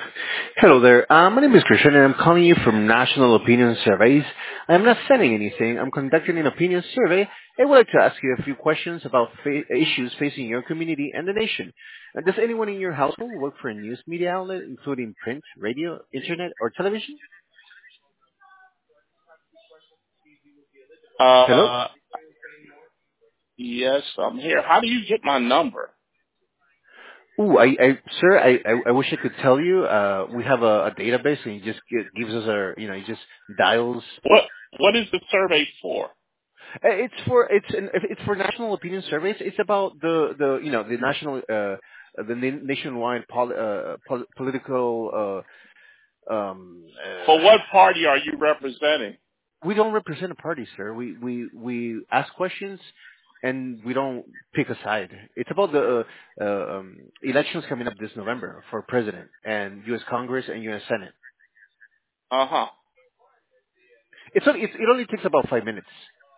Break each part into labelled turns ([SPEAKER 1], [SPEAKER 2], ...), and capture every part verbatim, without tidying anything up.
[SPEAKER 1] Hello there. Uh, my name is Christian, and I'm calling you from National Opinion Surveys. I'm not sending anything. I'm conducting an opinion survey. I would like to ask you a few questions about fa- issues facing your community and the nation. Uh, does anyone in your household work for a news media outlet, including print, radio, internet, or television? Hello?
[SPEAKER 2] Uh, yes, I'm here. How do you get my number?
[SPEAKER 1] Ooh, I, I, sir, I, I, I wish I could tell you. Uh, we have a, a database, and he just gi- gives us our, you know, he just dials.
[SPEAKER 2] What What is the survey for?
[SPEAKER 1] Uh, It's for it's an, it's for national opinion surveys. It's about the the you know the national uh the na- nationwide pol- uh, pol- political uh um
[SPEAKER 2] For
[SPEAKER 1] uh,
[SPEAKER 2] what party are you representing?
[SPEAKER 1] we don't represent a party, sir. We we we ask questions and we don't pick a side. It's about the uh, uh, um, elections coming up this November for president and U S. Congress and U S. Senate.
[SPEAKER 2] Uh huh.
[SPEAKER 1] It's only, it's, it only takes about five minutes.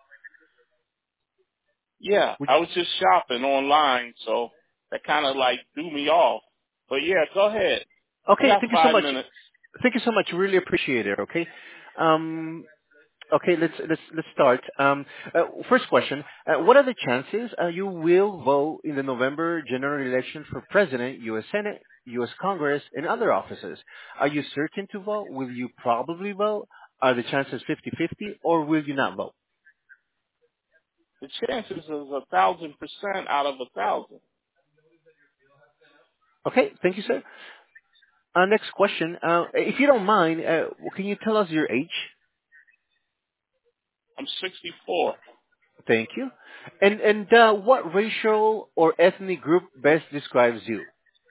[SPEAKER 2] Yeah,
[SPEAKER 1] Would
[SPEAKER 2] I was just shopping online, so that kind of like threw me off. But yeah, go ahead. I
[SPEAKER 1] okay,
[SPEAKER 2] got
[SPEAKER 1] thank you so
[SPEAKER 2] five
[SPEAKER 1] much.
[SPEAKER 2] minutes.
[SPEAKER 1] Thank you so much. Really appreciate it. Okay. Um, Okay, let's let's let's start. Um, uh, first question: uh, What are the chances uh, you will vote in the November general election for president, U S. Senate, U S. Congress, and other offices? Are you certain to vote? Will you probably vote? Are the chances fifty-fifty, or will you not vote?
[SPEAKER 2] The chances is a thousand percent out of a thousand.
[SPEAKER 1] Okay, thank you, sir. Uh, next question: uh, If you don't mind, uh, can you tell us your age?
[SPEAKER 2] I'm sixty-four.
[SPEAKER 1] Thank you. And and uh, what racial or ethnic group best describes you?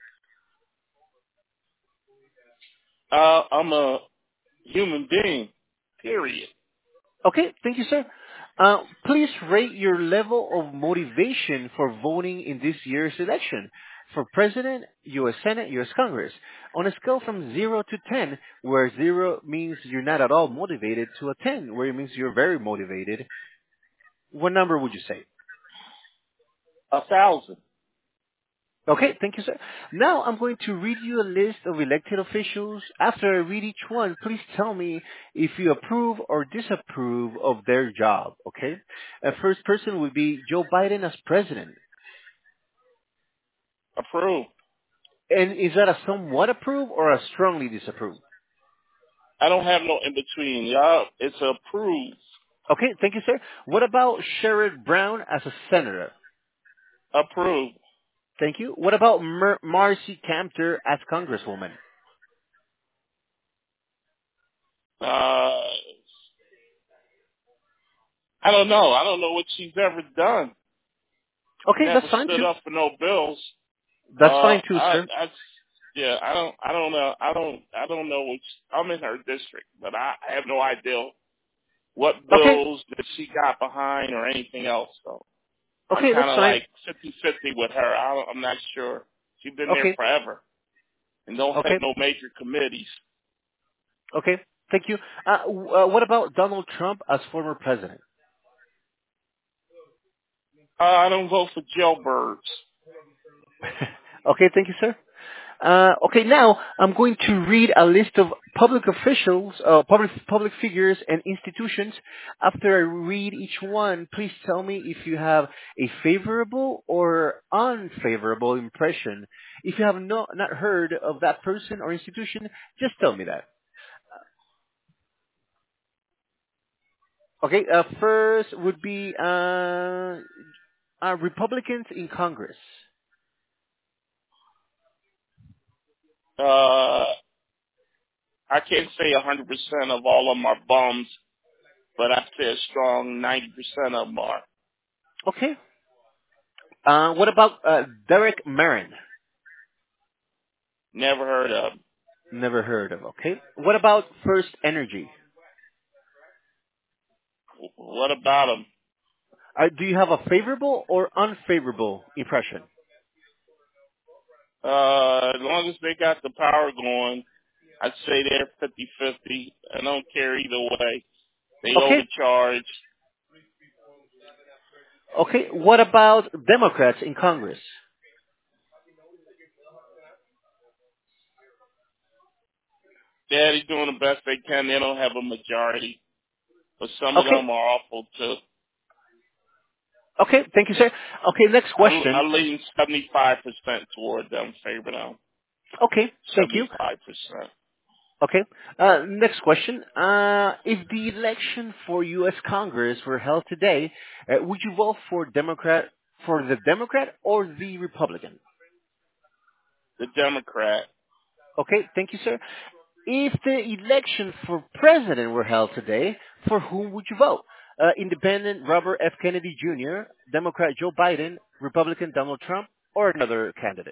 [SPEAKER 2] Uh, I'm a human being. Period.
[SPEAKER 1] Okay, thank you, sir. Uh, please rate your level of motivation for voting in this year's election for President, U S. Senate, U S. Congress. On a scale from zero to ten, where zero means you're not at all motivated, to a ten, where it means you're very motivated, what number would you say?
[SPEAKER 2] A thousand.
[SPEAKER 1] Okay, thank you, sir. Now I'm going to read you a list of elected officials. After I read each one, please tell me if you approve or disapprove of their job, okay? A first person would be Joe Biden as president.
[SPEAKER 2] Approved.
[SPEAKER 1] And is that a somewhat approve or a strongly disapprove?
[SPEAKER 2] I don't have no in between. Y'all, it's approved.
[SPEAKER 1] Okay, thank you, sir. What about Sherrod Brown as a senator?
[SPEAKER 2] Approved.
[SPEAKER 1] Thank you. What about Mer- Marcy Campter as congresswoman?
[SPEAKER 2] Uh, I don't know. I don't know what she's ever done.
[SPEAKER 1] Okay,
[SPEAKER 2] Never
[SPEAKER 1] that's fine
[SPEAKER 2] stood
[SPEAKER 1] too.
[SPEAKER 2] up for no bills.
[SPEAKER 1] That's
[SPEAKER 2] Uh,
[SPEAKER 1] fine too,
[SPEAKER 2] I,
[SPEAKER 1] sir.
[SPEAKER 2] I, yeah, I don't, I don't know. I don't, I don't know which. I'm in her district, but I, I have no idea what
[SPEAKER 1] Okay,
[SPEAKER 2] bills that she got behind or anything else. So I'm
[SPEAKER 1] okay,
[SPEAKER 2] kind
[SPEAKER 1] that's
[SPEAKER 2] of
[SPEAKER 1] fine.
[SPEAKER 2] like fifty-fifty with her. I don't, I'm not sure. She's been there
[SPEAKER 1] Okay,
[SPEAKER 2] forever and don't have
[SPEAKER 1] okay.
[SPEAKER 2] no major committees.
[SPEAKER 1] Okay, thank you. Uh, w- uh, what about Donald Trump as former president?
[SPEAKER 2] Uh, I don't vote for jailbirds.
[SPEAKER 1] Okay, thank you, sir. Uh, okay, now I'm going to read a list of public officials, uh, public public figures, and institutions. After I read each one, please tell me if you have a favorable or unfavorable impression. If you have no, not heard of that person or institution, just tell me that. Okay, uh, first would be uh, uh, Republicans in Congress.
[SPEAKER 2] Uh, I can't say one hundred percent of all of them are bums, but I say a strong ninety percent of them are.
[SPEAKER 1] Okay. Uh, what about uh, Derek Marin?
[SPEAKER 2] Never heard of 'em.
[SPEAKER 1] Never heard of. Okay. What about First Energy?
[SPEAKER 2] What about them?
[SPEAKER 1] Uh, do you have a favorable or unfavorable impression?
[SPEAKER 2] Uh, as long as they got the power going, I'd say they're fifty-fifty. I don't care either way. They
[SPEAKER 1] Okay.
[SPEAKER 2] overcharge.
[SPEAKER 1] Okay. What about Democrats in Congress?
[SPEAKER 2] Yeah, they're doing the best they can. They don't have a majority, but some of
[SPEAKER 1] Okay.
[SPEAKER 2] them are awful too.
[SPEAKER 1] Okay. Thank you, sir. Okay. Next
[SPEAKER 2] I, I
[SPEAKER 1] question.
[SPEAKER 2] lean seventy-five percent toward them, favor them.
[SPEAKER 1] Okay. Thank you.
[SPEAKER 2] seventy-five percent.
[SPEAKER 1] Okay. Uh, next question. Uh, if the election for U S. Congress were held today, uh, would you vote for Democrat for the Democrat or the Republican?
[SPEAKER 2] The Democrat.
[SPEAKER 1] Okay. Thank you, sir. If the election for president were held today, for whom would you vote? Uh, Independent Robert F. Kennedy Junior, Democrat Joe Biden, Republican Donald Trump, or another candidate?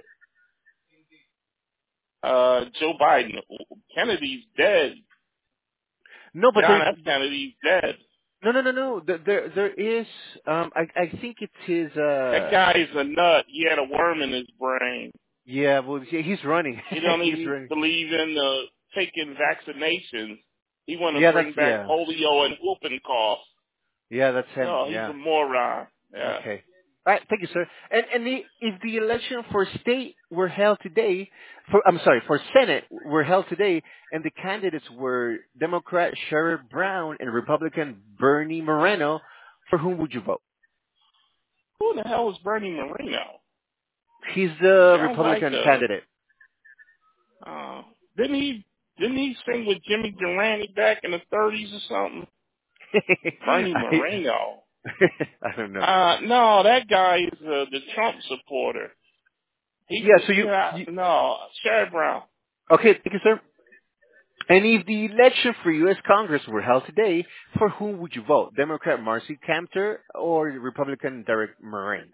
[SPEAKER 2] Uh, Joe Biden. Kennedy's dead.
[SPEAKER 1] No, but
[SPEAKER 2] John
[SPEAKER 1] there's
[SPEAKER 2] F. Kennedy's dead.
[SPEAKER 1] no, no, no, no. There, there, there is. Um, I, I think it's his.
[SPEAKER 2] That
[SPEAKER 1] Uh,
[SPEAKER 2] guy is a nut. He had a worm in his brain.
[SPEAKER 1] yeah, well, yeah, he's running.
[SPEAKER 2] He don't
[SPEAKER 1] He's
[SPEAKER 2] even
[SPEAKER 1] running.
[SPEAKER 2] believe in uh, taking vaccinations. He want to
[SPEAKER 1] Yeah, that's
[SPEAKER 2] bring back
[SPEAKER 1] yeah,
[SPEAKER 2] polio and whooping cough.
[SPEAKER 1] yeah, that's him.
[SPEAKER 2] No, he's
[SPEAKER 1] Yeah.
[SPEAKER 2] a moron. Yeah.
[SPEAKER 1] Okay. All right. Thank you, sir. And and the, if the election for state were held today, for I'm sorry, for Senate were held today, and the candidates were Democrat Sherrod Brown and Republican Bernie Moreno, for whom would you vote?
[SPEAKER 2] Who the hell is Bernie Moreno?
[SPEAKER 1] He's the
[SPEAKER 2] Sounds like
[SPEAKER 1] Republican
[SPEAKER 2] a.
[SPEAKER 1] candidate.
[SPEAKER 2] Uh, didn't he? Didn't he sing with Jimmy Durante back in the thirties or something? Bernie
[SPEAKER 1] I,
[SPEAKER 2] Moreno.
[SPEAKER 1] I don't know.
[SPEAKER 2] Uh, no, that guy is uh, the Trump supporter. He,
[SPEAKER 1] Yeah. So you,
[SPEAKER 2] yeah,
[SPEAKER 1] you
[SPEAKER 2] no, Sherrod Brown.
[SPEAKER 1] okay? Thank you, sir. And if the election for U S. Congress were held today, for whom would you vote? Democrat Marcy Camter or Republican Derek Moran?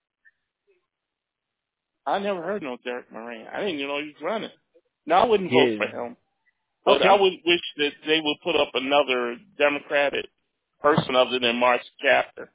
[SPEAKER 2] I never heard no Derek Moran. I didn't even know he was running. No, I wouldn't vote
[SPEAKER 1] Yeah.
[SPEAKER 2] for him. But I
[SPEAKER 1] Okay.
[SPEAKER 2] would wish that they would put up another Democratic person other than Marcy Kaptur.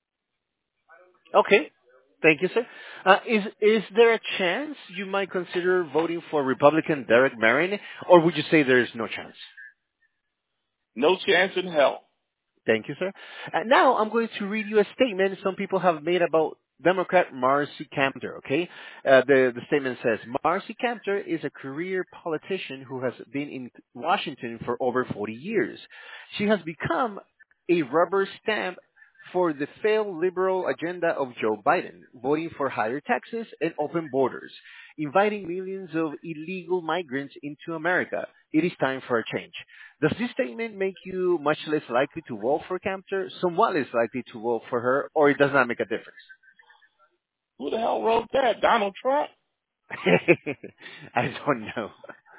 [SPEAKER 1] Okay. Thank you, sir. Uh, is is there a chance you might consider voting for Republican Derek Marin, or would you say there's no chance?
[SPEAKER 2] No chance in hell.
[SPEAKER 1] Thank you, sir. Uh, now I'm going to read you a statement some people have made about Democrat Marcy Camter, okay? Uh, the, the statement says, Marcy Camter is a career politician who has been in Washington for over forty years. She has become a rubber stamp for the failed liberal agenda of Joe Biden, voting for higher taxes and open borders, inviting millions of illegal migrants into America. It is time for a change. Does this statement make you much less likely to vote for Camter, somewhat less likely to vote for her, or it does not make a difference?
[SPEAKER 2] Who the hell wrote that? Donald Trump?
[SPEAKER 1] I don't know.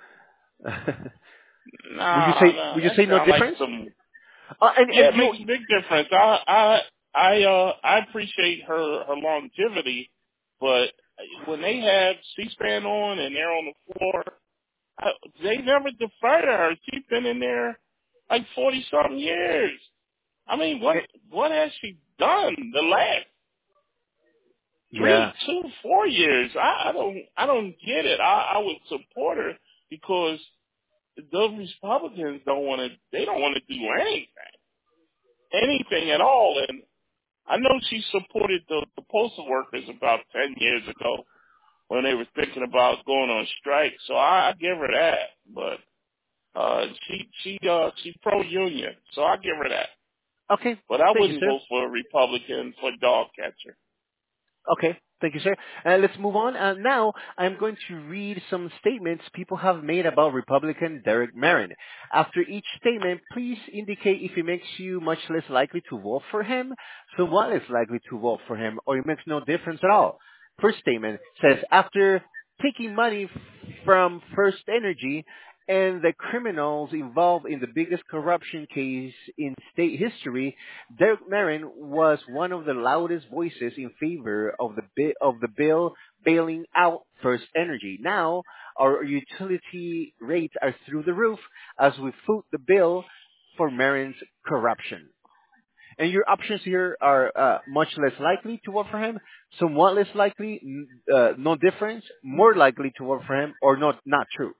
[SPEAKER 1] would you
[SPEAKER 2] No,
[SPEAKER 1] say
[SPEAKER 2] no,
[SPEAKER 1] would you
[SPEAKER 2] that
[SPEAKER 1] say no
[SPEAKER 2] sounds like
[SPEAKER 1] difference?
[SPEAKER 2] some.
[SPEAKER 1] Uh, and
[SPEAKER 2] Yeah,
[SPEAKER 1] and
[SPEAKER 2] it
[SPEAKER 1] you
[SPEAKER 2] makes a big difference. I, I, I, uh, I appreciate her her longevity, but when they have C-SPAN on and they're on the floor, I, they never defer to her. She's been in there like forty something years. I mean, what
[SPEAKER 1] eh,
[SPEAKER 2] what has she done the last three,
[SPEAKER 1] yeah.
[SPEAKER 2] two, four years? I, I don't I don't get it. I, I would support her because those Republicans don't want to. They don't want to do anything, anything at all. And I know she supported the, the postal workers about ten years ago when they were thinking about going on strike. So I, I give her that. But uh, she she uh, she pro union, so I give her that.
[SPEAKER 1] Okay.
[SPEAKER 2] But I
[SPEAKER 1] Thank you,
[SPEAKER 2] wouldn't
[SPEAKER 1] sir.
[SPEAKER 2] vote for a Republican for dog catcher.
[SPEAKER 1] Okay. Thank you, sir. Uh, let's move on. Uh, now, I'm going to read some statements people have made about Republican Derek Marin. After each statement, please indicate if it makes you much less likely to vote for him, somewhat less likely to vote for him, or it makes no difference at all. First statement says, after taking money from First Energy and the criminals involved in the biggest corruption case in state history, Derek Marin was one of the loudest voices in favor of the bi- of the bill bailing out First Energy. Now, our utility rates are through the roof as we foot the bill for Marin's corruption. And your options here are uh, much less likely to vote for him, somewhat less likely, n- uh, no difference, more likely to vote for him, or not not true.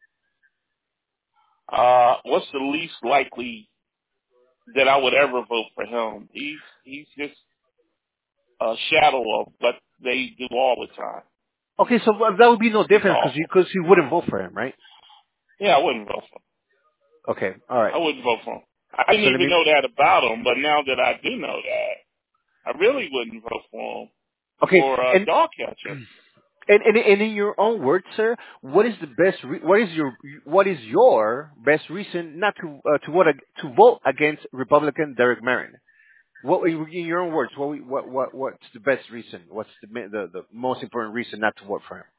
[SPEAKER 2] Uh, what's the least likely that I would ever vote for him? He's he's just a shadow of what they do all the time.
[SPEAKER 1] Okay, so uh, that would be no
[SPEAKER 2] He's
[SPEAKER 1] difference because you,
[SPEAKER 2] awful.
[SPEAKER 1] 'cause you wouldn't vote for him, right?
[SPEAKER 2] Yeah, I wouldn't vote for him.
[SPEAKER 1] Okay. All right.
[SPEAKER 2] I wouldn't vote for him. I didn't
[SPEAKER 1] So let
[SPEAKER 2] even
[SPEAKER 1] me.
[SPEAKER 2] know that about him, but now that I do know that, I really wouldn't vote for him
[SPEAKER 1] Okay.
[SPEAKER 2] for a
[SPEAKER 1] And
[SPEAKER 2] dog catcher.
[SPEAKER 1] and, and and in your own words, sir, what is the best? Re- what is your what is your best reason not to uh, to vote ag- to vote against Republican Derek Marin? What in your own words? What we- what what what's the best reason? What's the ma- the, the most important reason not to vote for him?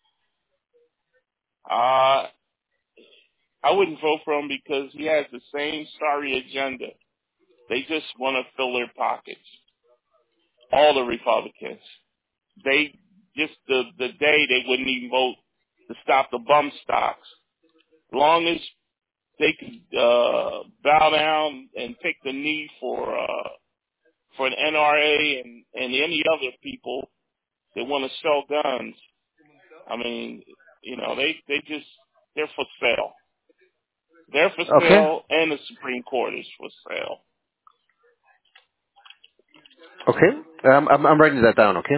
[SPEAKER 2] Uh, I wouldn't vote for him because he has the same sorry agenda. They just want to fill their pockets. All the Republicans. They just the the day they wouldn't even vote to stop the bum stocks. Long as they could uh, bow down and take the knee for uh, for an N R A and and any other people that want to sell guns. I mean, you know, they they just they're for sale. They're for
[SPEAKER 1] Okay.
[SPEAKER 2] sale, and the Supreme Court is for sale.
[SPEAKER 1] Okay. Um, I'm I'm writing that down. Okay.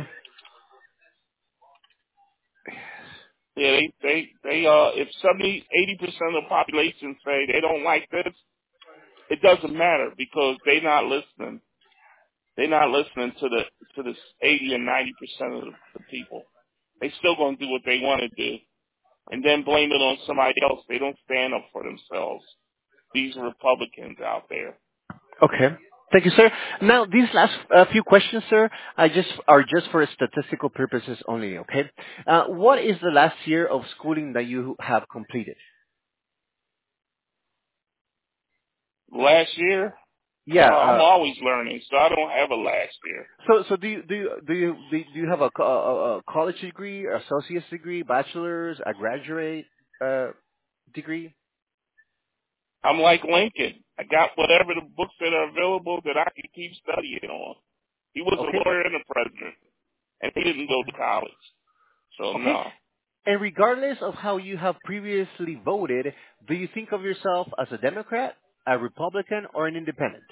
[SPEAKER 2] Yeah, they they they uh if seventy, eighty percent of the population say they don't like this, it doesn't matter because they're not listening. They're not listening to the to the eighty and ninety percent of the, the people. They still gonna do what they want to do, and then blame it on somebody else. They don't stand up for themselves. These Republicans out there.
[SPEAKER 1] Okay. Thank you, sir. Now, these last uh, few questions, sir, I just are just for statistical purposes only. Okay. Uh, what is the last year of schooling that you have completed?
[SPEAKER 2] Last year,
[SPEAKER 1] Yeah.
[SPEAKER 2] uh, I'm
[SPEAKER 1] Uh,
[SPEAKER 2] always learning, so I don't have a last year.
[SPEAKER 1] so, so do you do you do you do you do you have a, co- a, a college degree, associate's degree, bachelor's, a graduate uh, degree?
[SPEAKER 2] I'm like Lincoln. I got whatever the books that are available that I can keep studying on. He was a
[SPEAKER 1] Okay.
[SPEAKER 2] lawyer and a president, and he didn't go to college. So
[SPEAKER 1] Okay.
[SPEAKER 2] no,
[SPEAKER 1] And regardless of how you have previously voted, do you think of yourself as a Democrat, a Republican, or an independent?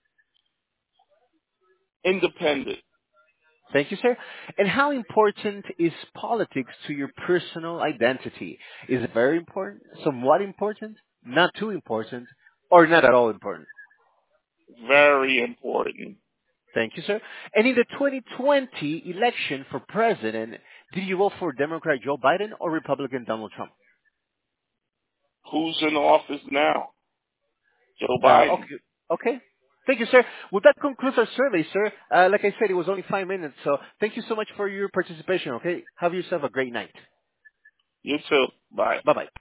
[SPEAKER 2] independent.
[SPEAKER 1] Thank you, sir. And how important is politics to your personal identity? Is it very important, somewhat important, not too important, or not at all important?
[SPEAKER 2] Very important.
[SPEAKER 1] Thank you, sir. And in the twenty twenty election for president, did you vote for Democrat Joe Biden or Republican Donald Trump?
[SPEAKER 2] Who's in office now? Joe
[SPEAKER 1] Uh,
[SPEAKER 2] Biden.
[SPEAKER 1] okay. Okay. Thank you, sir. Well, that concludes our survey, sir. Uh, like I said, it was only five minutes, so thank you so much for your participation, okay? Have yourself a great night.
[SPEAKER 2] You too. Bye.
[SPEAKER 1] Bye-bye.